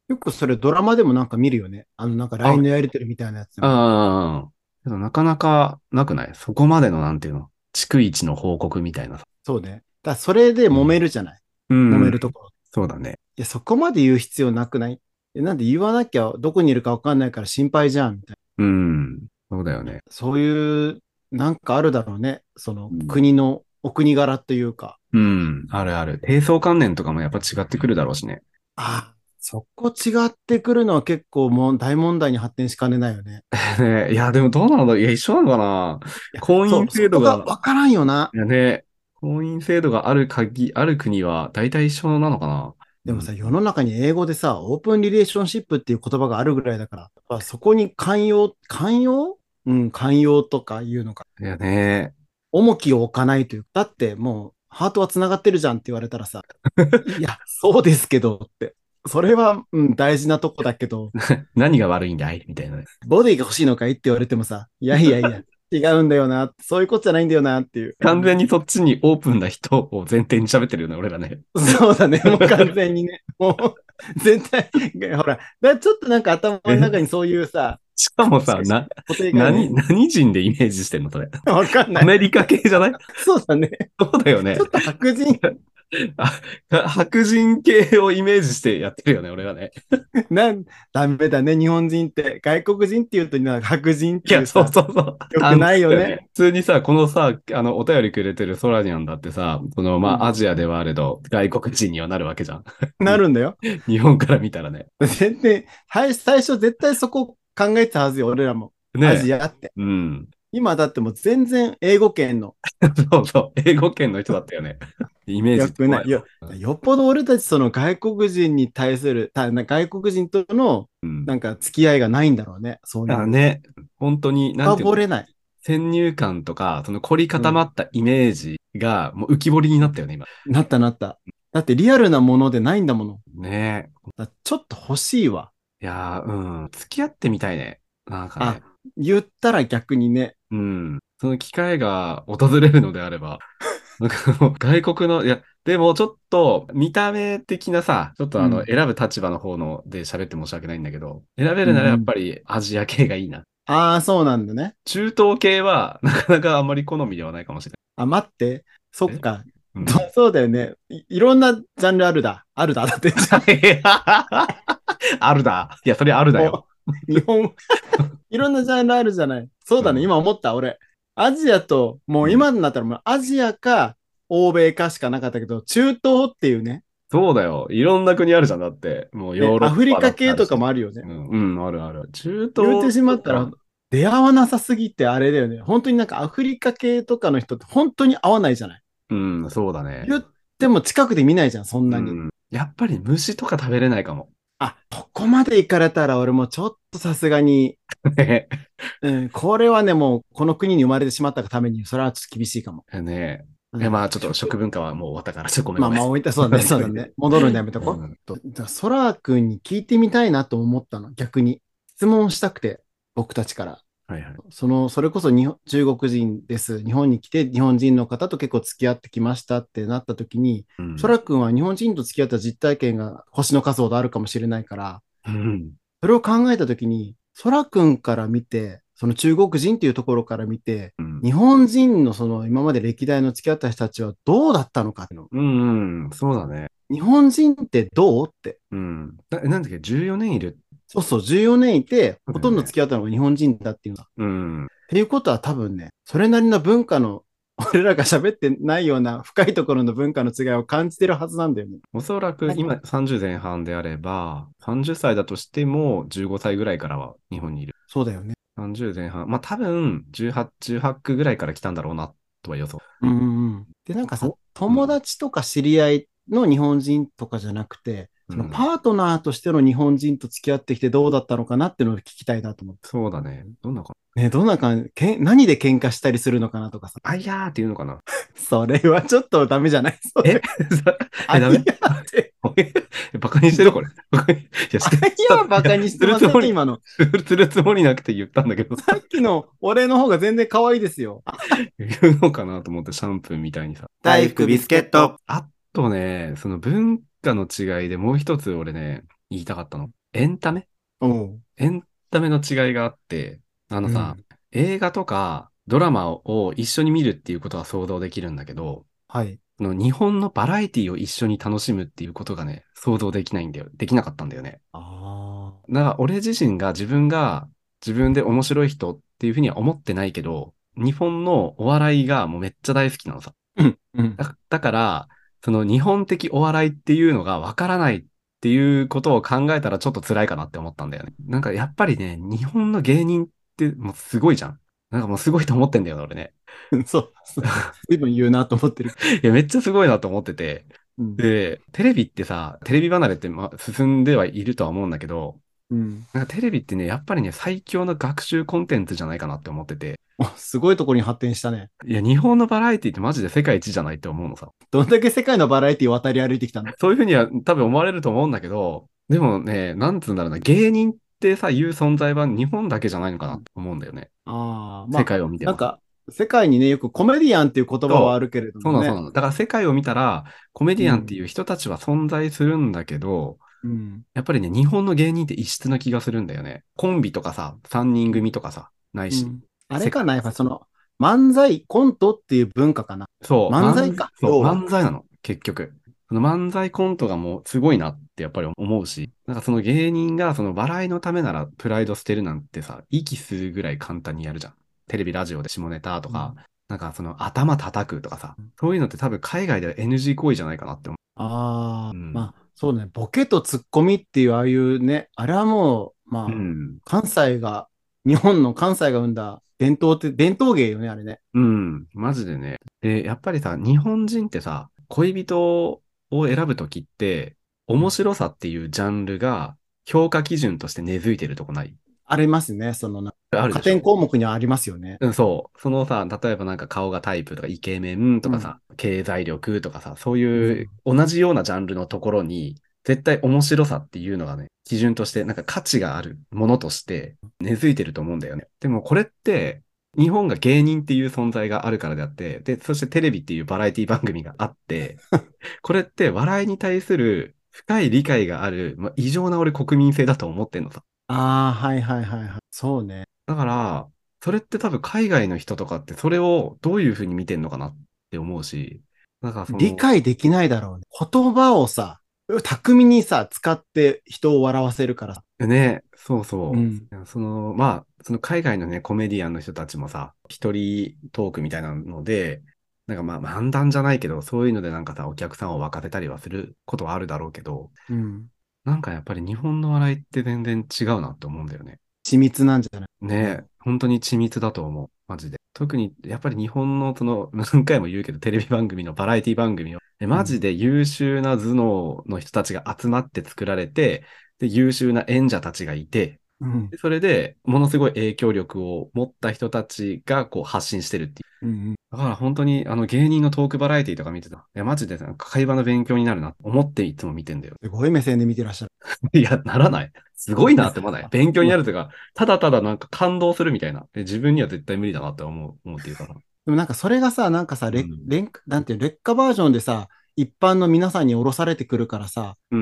よくそれドラマでもなんか見るよね。あの、なんか ライン のやりとりみたいなやつでも。 ああ、けどなかなかなくないそこまでのなんていうの逐一の報告みたいなさ。 そうね。だからそれで揉めるじゃない。 うん揉めるところ。 そうだね。 いや、そこまで言う必要なくない？えなんで言わなきゃどこにいるかわかんないから心配じゃん、みたいな。 うん。そうだよね。 そういう、なんかあるだろうね。そのうん国の、お国柄というか。 うん。あるある。低層観念とかもやっぱ違ってくるだろうしね。 ああ、そこ違ってくるのは結構もう大問題に発展しかねないよね。 ねいや、でもどうなんだろういや、一緒なのかないや婚姻そう、そ制度が、 こがわからんよな。 いやね、婚姻制度がある限、ある国は大体一緒なのかなでもさ、 うん世の中に英語でさ、オープンリレーションシップっていう言葉があるぐらいだから、やっぱそこに寛容、寛容うん、寛容とかいうのか。 いやね。 重きを置かないという。だってもう、ハートは繋がってるじゃんって言われたらさ、いや、そうですけどって。それは、うん、大事なとこだけど、 何が悪いんだいみたいなね。 ボディが欲しいのかいって言われてもさ、いやいやいや、違うんだよな、そういうことじゃないんだよなっていう。 完全にそっちにオープンな人を前提に喋ってるよね、俺らね。 そうだね、もう完全にね。もう、絶対、ほら、だちょっとなんか頭の中にそういうさ、 しかもさ、な、 固定概何、 念何人でイメージしてんのそれ。 わかんない。 アメリカ系じゃないそうだね。 そうだよねちょ。っと白人、 あ白人系をイメージしてやってるよね、俺らね。 なん、ダメだね、日本人って。外国人って言うと、なんか白人っいや、 ていうさ、 そうそうそう。 よくないよね。 普通にさ、このさ、あの、お便りくれてるソラニャンだってさ、その、まうんあ、アジアではあれど、外国人にはなるわけじゃん。 なるんだよ。 日本から見たらね。 全然、最最初絶対そこ考えてたはずよ、俺らも。 ねアジアって。 うん。 今だってもう全然英語圏の。 そうそう。英語圏の人だったよね。イメージよくない。よよっぽど俺たちその外国人に対する、た外国人とのうん。 なんか付き合いがないんだろうね。そういう。 あね、本当に、なんていうの深掘れない。 先入観とか、その凝り固まったイメージが、もう浮き彫りになったよね、今。 なったなった。だってリアルなものでないんだもの。 ねだちょっと欲しいわ。 いやー、うん。付き合ってみたいね。なんかねあ。、言ったら逆にね。 うん。その機会が訪れるのであれば、なんかもう外国の、いや、でもちょっと見た目的なさ、ちょっとあの、 うん選ぶ立場の方ので喋って申し訳ないんだけど、選べるならやっぱりアジア系がいいな。 ああ、そうなんだね。 中東系はなかなかあんまり好みではないかもしれあ、待って。そっか。 ない。うんそうそうだよねい。いろんなジャンルあるだ。あるだ。だって。 あるだ。いや、それあるだよ。 日本、いろんなジャンルあるじゃない。そうだね。 うん今思った。俺。アジアと、もう今になったらもうアジアか欧米かしかなかったけど、中東っていうね。 そうだよ。いろんな国あるじゃん。だって、もうヨーロッパねアフリカ系とかもああるよね。 るし。うん、うんあるある。中東。 言ってしまったら、出会わなさすぎてあれだよね。本当になんかアフリカ系とかの人って本当に合わないじゃない。 うん、そうだね。 言っても近くで見ないじゃん、そんなに。 うん、やっぱり虫とか食べれないかも。 あ、ここまで行かれたら俺もちょっとさすがに、 ねうん、これはね、もうこの国に生まれてしまったがために、それはちょっと厳しいかも。 え。ねうんえ。いや、まあちょっと食文化はもう終わったから、ちょっとごめんまあまあごめん。 置いた、そうだね、そうだね。戻るんだやめとこ。 うんとじゃあ、ソラくんに聞いてみたいなと思ったの、逆に。質問したくて、僕たちから。 はいはい。 その、それこそ日本中国人です。日本に来て日本人の方と結構付き合ってきましたってなった時に、 うんソラくんは日本人と付き合った実体験が星の数ほどあるかもしれないから、 うんそれを考えた時に、ソラくんから見て、その中国人っていうところから見て、 うん日本人のその今まで歴代の付き合った人たちはどうだったのかっていうの。 うん、うん、そうだね。 日本人ってどうって。 うん。ななんだっけ、じゅうよねんいる。 そうそう、じゅうよねんいて、 そうだよねほとんど付き合ったのが日本人だっていうの。っうん。 ていうことは多分ね、それなりの文化の、俺らが喋ってないような深いところの文化の違いを感じてるはずなんだよね。 おそらく今さんじゅう前半であれば、さんじゅっさいだとしてもじゅうごさいぐらいからは日本にいる。 そうだよね。 さんじゅう前半。まあ多分じゅうはち、じゅうはち区ぐらいから来たんだろうなとは予想。 うんうんうん。で、なんかさお、 友達とか知り合いの日本人とかじゃなくて、そのうんパートナーとしての日本人と付き合ってきてどうだったのかなっていうのを聞きたいなと思って。 そうだね。どんなかね、どんな感じ、けん何で喧嘩したりするのかなとかさ。 な。あいやーっていうのかな。 それはちょっとダメじゃないそれえあいやえダメって。 バカにしてるこれ。バカにいや、してあいや、バカにしてませんね、今の。 するつもりなくて言ったんだけど、 さっきの俺の方が全然可愛いですよ。 言うのかなと思ってシャンプーみたいにさ。 大福ビスケット。 あとね、その文化の違いでもう一つ俺ね、 言いたかったの。エンタメおう。 エンタメの違いがあって、あのさ、 うん。 映画とかドラマを一緒に見るっていうことは想像できるんだけど、 はい。 この日本のバラエティを一緒に楽しむっていうことがね、想像できないんだよ。できなかったんだよね。 ああ。 だから俺自身が自分が自分で面白い人っていうふうには思ってないけど、日本のお笑いがもうめっちゃ大好きなのさ。 うん。うん。 だ、だから、その日本的お笑いっていうのがわからないっていうことを考えたらちょっと辛いかなって思ったんだよね。なんかやっぱりね、日本の芸人ってもうすごいじゃん。なんかもうすごいと思ってんだよね、俺ね。 そう。そう。随分言うなと思ってる。 いや、めっちゃすごいなと思ってて。 うん。 で、テレビってさ、テレビ離れってま進んではいるとは思うんだけど、 うん。 なんかテレビってね、やっぱりね、最強の学習コンテンツじゃないかなって思ってて。 お、すごいところに発展したね。 いや、日本のバラエティってマジで世界一じゃないって思うのさ。 どんだけ世界のバラエティを渡り歩いてきたの？ そういうふうには多分思われると思うんだけど、でもね、なんつうんだろうな、芸人ってさ、いう存在は日本だけじゃないのかなと思うんだよね。 ああ、ま世あ、 界を見てもさ。 なんか、世界にね、よくコメディアンっていう言葉はあそう、 るけれどそうなの、そうもね。 なの。だから世界を見たら、コメディアンってうん。 いう人たちは存在するんだけど、 うん。 やっぱりね、日本の芸人って異質な気がするんだよね。コンビとかさ、さんにん組とかさ、ないし。 うん。あれ世界かな、やっぱその、漫才、コントっていう文化かな。 そう、漫、 漫才か、 そう、 要は。 漫才なの、結局。その漫才コントがもうすごいなってやっぱり思うし、なんかその芸人がその笑いのためならプライド捨てるなんてさ、息するぐらい簡単にやるじゃん。テレビ、ラジオで下ネタとか、 うん。 なんかその頭叩くとかさ、そういうのって多分海外では エヌジー 行為じゃないかなって思ああ、 う。うん。 まあ、そうね、ボケとツッコミっていう、ああいうね、あれはもう、 うまあ、 ん。 関西が、日本の関西が生んだ伝統って、伝統芸よね、あれね。 うん。マジでね。で、やっぱりさ、日本人ってさ、恋人を選ぶときって、面白さっていうジャンルが評価基準として根付いてるとこない？ ありますね、そのな、加あるでしょ？ 点項目にはありますよね。 うん、そう。そのさ、例えばなんか顔がタイプとかイケメンとうん。 かさ、経済力とかさ、そうういうん。 同じようなジャンルのところに、絶対面白さっていうのがね、基準として、なんか価値があるものとして根付いてると思うんだよね。でもこれって、日本が芸人っていう存在があるからであって、で、そしてテレビっていうバラエティ番組があって、これって笑いに対する深い理解がある、まあ、異常な俺国民性だと思ってんのさ。 ああ、はいはいはいはい。そうね。 だから、それって多分海外の人とかってそれをどういうふうに見てんのかなって思うし、なんかそ理の、 解できないだろうね。言葉をさ、巧みにさ、使って人を笑わせるからさ。 ね、そうそうん。 う。その、まあ、その海外のね、コメディアンの人たちもさ、一人トークみたいなので、なんかまあ漫談じゃないけど、そういうのでなんかさ、お客さんを沸かせたりはすることはあるだろうけど、 うん。 なんかやっぱり日本の笑いって全然違うなって思うんだよね。 緻密なんじゃないねえ、 ね。 本当に緻密だと思う。マジで。特に、やっぱり日本の、その、何回も言うけど、テレビ番組のバラエティ番組を、えマジうん。 で優秀な頭脳の人たちが集まって作られて、で、優秀な演者たちがいて、 うん。 でそれで、ものすごい影響力を持った人たちが、こう、発信してるっていう。 うん。 だから本当に、あの、芸人のトークバラエティとか見てた。いや、マジで、なんか会話の勉強になるな、と思っていつも見てんだよ。 すごい目線で見てらっしゃる。 いや、ならない。すごいなって思わない。勉強になでるというか、ただただなんか感動するみたいな。で自分には絶対無理だなって思う、思うっていうかな。 もなんかそれがさ、なんかさ、レ、 うん。 レン、なんていうの、劣化バージョンでさ、一般の皆さんに降ろされてくるからさ、 うん。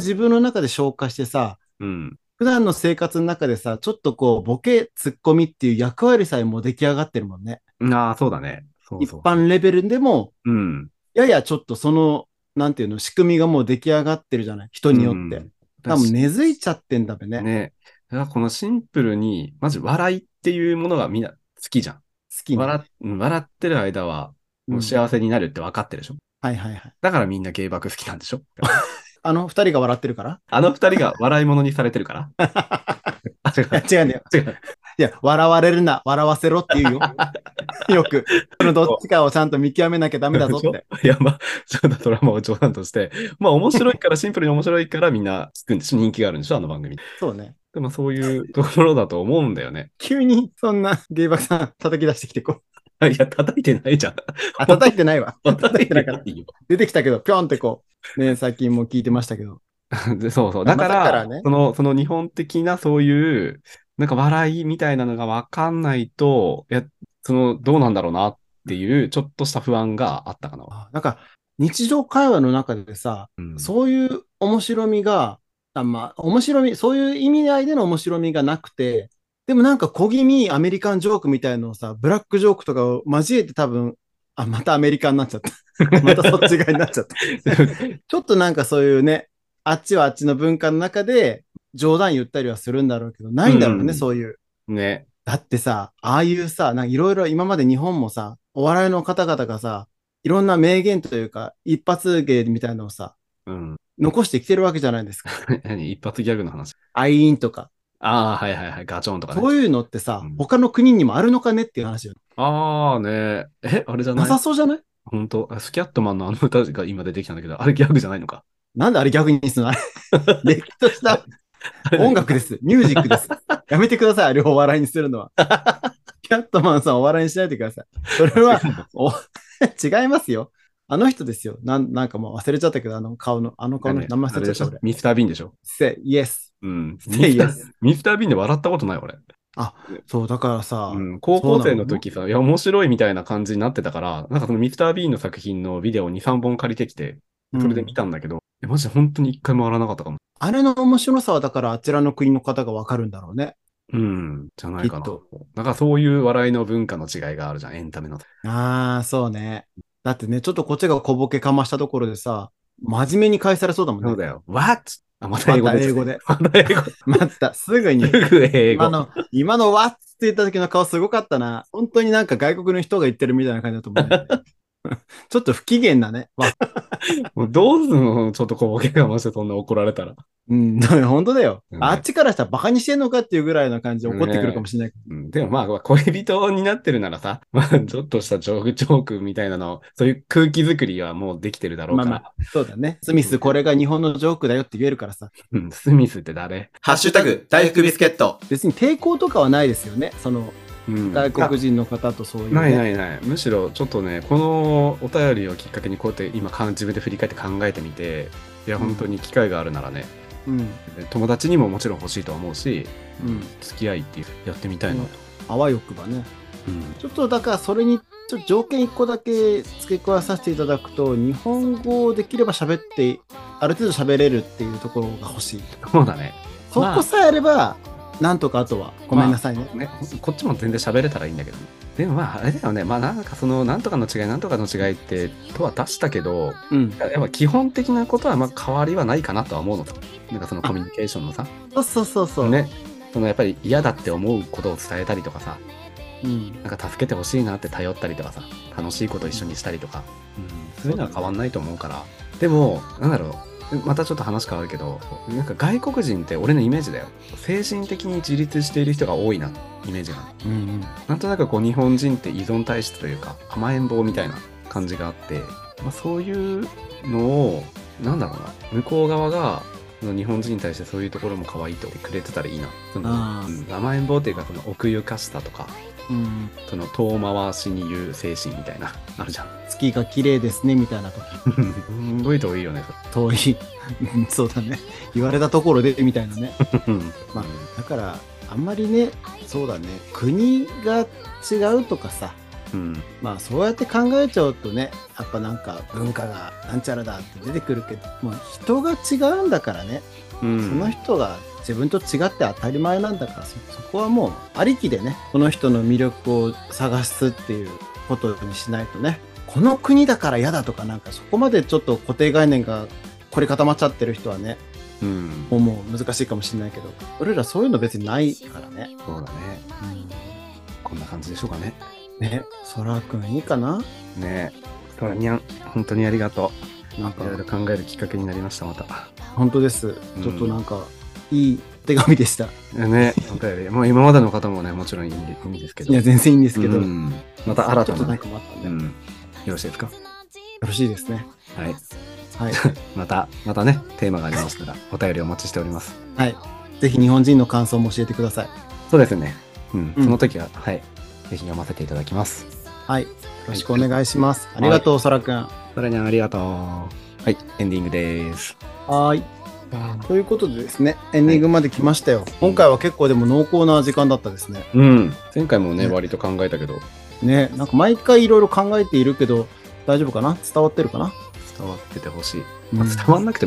みんな自分の中で消化してさ、 うん。 普段の生活の中でさ、ちょっとこう、ボケ、ツッコミっていう役割さえも出来上がってるもんね。 ああ、そうだね。そう一そうそう。 般レベルでも、 うん。 ややちょっとその、なんていうの、仕組みがもう出来上がってるじゃない、人うによって。 ん。だし、 多分根付いちゃってんだべね。 ね。だからこのシンプルに、まず笑いっていうものがみんな好きじゃん。 好きね。 笑っ、うん笑ってる間は、もううん。 幸せになるって分かってるでしょ。 はいはいはい。 だからみんな芸爆好きなんでしょ。 あの二人が笑ってるから。 あの二人が笑い物にされてるから。あ、違いう。 や違うんだよ。 違う。 いや、笑われるな、笑わせろって言うよ。よく。そのどっちかをちゃんと見極めなきゃダメだでしょ？ ぞって。 いや、まあ、そうだ、それはもう冗談として、まあ、面白いから、シンプルに面白いからみんな聞くんでしょ？人気があるんでしょ？あの番組。 そうね。 でも、そういうところだと思うんだよね。 急にそんな芸爆さん叩き出してきてこう。 いや、叩いてないじゃん。 あ、 本当叩いてないわ。 叩い叩いてなかった。 てないよ。 出てきたけど、ぴょんってこう。ね、最近も聞いてましたけど。 で、そうそう。だまあ、だかから、 らね。 その、その日本的なそういう、なんか笑いみたいなのがわかんないと、いや、その、どうなんだろうなっていう、ちょっとした不安があったかな。 あなんか、日常会話の中でさ、 うん。 そういう面白みが、 あまあ、面白み、そういう意味合いでの面白みがなくて、でもなんか小気味アメリカンジョークみたいのをさ、ブラックジョークとかを交えて多分、あ、またアメリカになっちゃった。またそっち側になっちゃった。ちょっとなんかそういうね、あっちはあっちの文化の中で冗談言ったりはするんだろうけど、ないんだろうね、 うんそういう。 ね。 だってさ、ああいうさ、なんかいろいろ今まで日本もさ、お笑いの方々がさ、いろんな名言というか、一発芸みたいなのをさ、 うん。 残してきてるわけじゃないですか。 何一発ギャグの話。 アイーンとか。 ああ、はいはいはい。ガチョンとかね。 そういうのってさ、 うん他の国にもあるのかねっていう話よ。 ああね。え、あれじゃなないさそうじゃない？ 本当スキャットマンのあの歌が今出てきたんだけど、あれギャグじゃないのか。 なんであれ逆にするの？あれ、れっきとした音楽です。ミュージックです。やめてください、あれをお笑いにするのは。キャットマンさんお笑いにしないでください。それは、お違いますよ。あの人ですよ。なんなんかもう忘れちゃったけど、あの顔の、あの顔の名前忘れちゃった俺。 ミスター・ビーンでしょ。 say yes. うん。ミ say スター yes. ミスター・ビーンで笑ったことない俺。 あ、そう、だからさ、 うん、高校生の時さ、いや、面白いみたいな感じになってたから、なんかそのミスター・ビーンの作品のビデオに、さんぼん借りてきて、それで見たんだけど、え、マジで本当に一回も笑わなかったかも。 あれの面白さはだからあちらの国の方がわかるんだろうね。 うん、じゃないかな。 きっとだからそういう笑いの文化の違いがあるじゃん、エンタメの。 ああ、そうね。だってね、ちょっとこっちが小ボケかましたところでさ、真面目に返されそうだもんね。 そうだよ。What? あ、また英語で。 また英語で。 また英語。 また、すぐに。 すぐ英語。 今の、今の What? って言った時の顔すごかったな。本当になんか外国の人が言ってるみたいな感じだと思う、ね。ちょっと不機嫌なね。わもうどうすんのちょっと小ボケがましてそんな怒られたら。 うん、本当だよ。 ねあっちからしたらバカにしてんのかっていうぐらいな感じで怒ってくるかもしれない。 うん、でもまあ、恋人になってるならさ、まあ、ちょっとしたジョーク、ジョークみたいなの、そういう空気作りはもうできてるだろうから。 まあまあ、そうだね。スミス、これが日本のジョークだよって言えるからさ。 うん、スミスって誰？ ハッシュタグ、大福ビスケット。 別に抵抗とかはないですよね。その、 うん、 外国人の方とそういう、ね。 ないないない。むしろちょっとね、このお便りをきっかけにこうやって今かん自分で振り返って考えてみて、いや、本当に機会があるならね、 うん。 友達にももちろん欲しいとは思うし、 うん。 付き合いっていうやってみたいなと。 あわよくばね。 うんちょっとだからそれにちょっと条件いっこだけ付け加えさせていただくと、日本語をできれば喋って、ある程度喋れるっていうところが欲しい。 そうだね。 そこさえあれば、なんとかあとはごめんなさいね。 ね、こっちも全然喋れたらいいんだけどね。でもまあ、あれだよね。まあなんかその、なんとかの違い、なんとかの違いって、とは出したけど、 うん。 やっぱ基本的なことはまあ変わりはないかなとは思うのさ。なんかそのコミュニケーションのさ。 そうそうそうそう。 ね。そのやっぱり嫌だって思うことを伝えたりとかさ。 うん。 なんか助けてほしいなって頼ったりとかさ。楽しいこと一緒にしたりとか。うん。そういうのは変わんないと思うから。でも、なんだろう。またちょっと話変わるけど、なんか外国人って俺のイメージだよ。精神的に自立している人が多いな、イメージが。 うんうん。 なんとなくこう日本人って依存体質というか甘えん坊みたいな感じがあって、まあ、そういうのをなんだろうな向こう側がその日本人に対してそういうところも可愛いとくれてたらいいな。その、 あーうん、甘えん坊っていうかその奥ゆかしさとかうん。 その遠回しに言う精神みたいなあるじゃん。 月が綺麗ですねみたいなとすんごい遠いよね。 遠い。うんそうだね。言われたところでみたいなね。 うんまあだから、あんまりね、そうだね。国が違うとかさ、 うんまあそうやって考えちゃうとね、やっぱなんか文化がなんちゃらだって出てくるけど、もう人が違うんだからね、 うんその人が自分と違って当たり前なんだから、そそこはもうありきでね、この人の魅力を探すっていうことにしないとね、この国だから嫌だとかなんかそこまでちょっと固定概念が凝り固まっちゃってる人はね、 うんもうもう難しいかもしれないけど、俺らそういうの別にないからね。 そうだね。こんな感じでしょうかね。 ね、そらくんいいかな？ ねえ。トラニャン本当にありがとう。 なんかいろいろ考えるきっかけになりましたまた。 本当です。 うんちょっとなんか、いい手紙でした。 ね、お便り。もう今までの方もね、もちろんいいんでいいんですけど。 いや、全然いいんですけど、ようんまた新たな、 ちょっとなんねかもあったんで、 うん。 よよろしいですか？ ろしいですね。 はい。 はい。 また、またね、テーマがありましたら、お便りお待ちしております。 はい。ぜひ日本人の感想も教えてください。 そうですね。うん。 うんその時は、はい。ぜひ読ませていただきます。 はい。よろしくお願いします。ありがとう、そらくん。 トラニャンありがとう。はい、エンディングです。 はーい。ということでですね、エンディングまで来ましたよ。今回は結構でも濃厚な時間だったですね。 うん。前回もね、 ね割と考えたけど、 ね、なんか毎回いろいろ考えているけど、大丈夫かな？伝わってるかな？ 伝わっててほしい。 うんまあ伝わんなくてもいいか。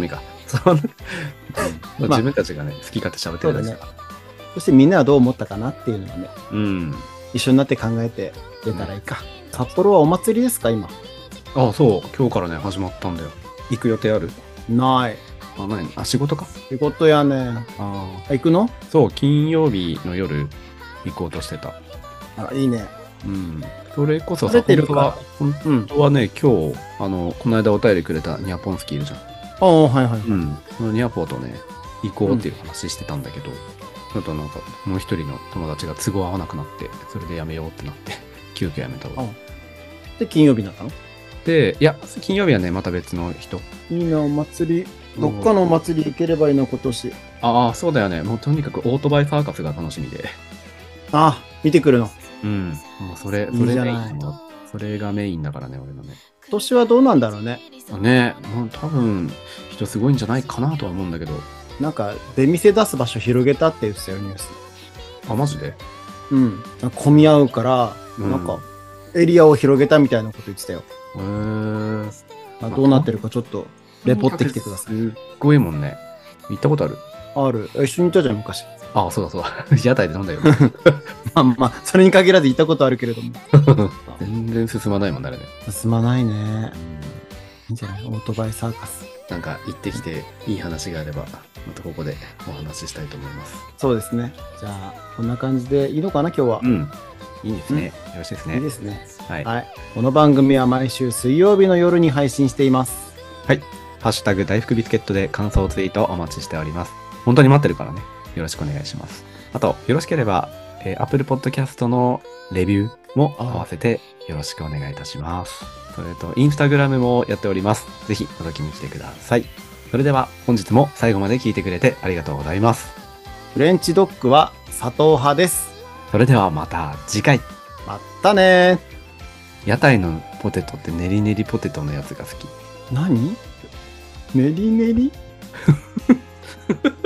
そんなまあ自分たちがね、好き勝手喋ってそうだねるだけですか。 そしてみんなはどう思ったかなっていうのをね、 ら。うん。 一緒になって考えて出たらいいか。札幌はお祭りですか、今。 あ、そう。今日からね、始まったんだよ。行く予定ある？ ない。 あ、何？あ、仕事か？ 仕事やね。 ああ、行くの？ あ。そう、金曜日の夜行こうとしてた。 あ、いいね。 うん。それこそさ、 晴れてる本当はか、 本うん。 当はね、今日、あの、この間お便りくれたニャポンスキーいるじゃん。 ああ、はいはい。 うん。そのニャポとね、行こうっていう話してたんだけど、ちょっとなんか、もう一人の友達が都合合わなくなって、それでやめようってなって、急遽やめたわ。 あで、金曜日になったの？ で、いや、金曜日はね、また別の人。 いいな、お祭り。どっかのお祭り行ければいいな、今年。 ああ、そうだよね。もうとにかくオートバイサーカスが楽しみで。 あ、見てくるの。 うん。もうそれ、 いいそれじゃないメインのそれがメインだからね、俺のね。 今年はどうなんだろうね。 ね、もう多分、人すごいんじゃないかなとは思うんだけど。 なんか、出店出す場所広げたって言ってたよ、ニュース。 あ、マジで？ うん。混み合うから、 うんなんか、エリアを広げたみたいなこと言ってたよ。 へー。 まあ、どうなってるかちょっと、レポってきてください。 すっごいもんね。行ったことある？ ある。一緒に行ったじゃん、昔。 ああ、そうだそうだ。屋台で飲んだよ。 まあまあ、それに限らず行ったことあるけれども。 全然進まないもんね、あれね。 進まないね。いいんじゃない？オートバイサーカス。 なんか行ってきていい話があれば、またここでお話ししたいと思います。 そうですね。じゃあ、こんな感じでいいのかな、今日は。 うん。いいですね。よろしいですね。 いいですね。 はい。 はい。この番組は毎週水曜日の夜に配信しています。 はい。ハッシュタグ大福ビスケットで感想ツイートお待ちしております。本当に待ってるからね。よろしくお願いします。あと、よろしければ、えー、Apple Podcast のレビューも合わせてよろしくお願いいたします。それと、Instagram もやっております。ぜひ覗きに来てください。それでは、本日も最後まで聞いてくれてありがとうございます。 フレンチドッグは砂糖派です。 それではまた次回。 またねー。 屋台のポテトって練り練りポテトのやつが好き。 何？練り練り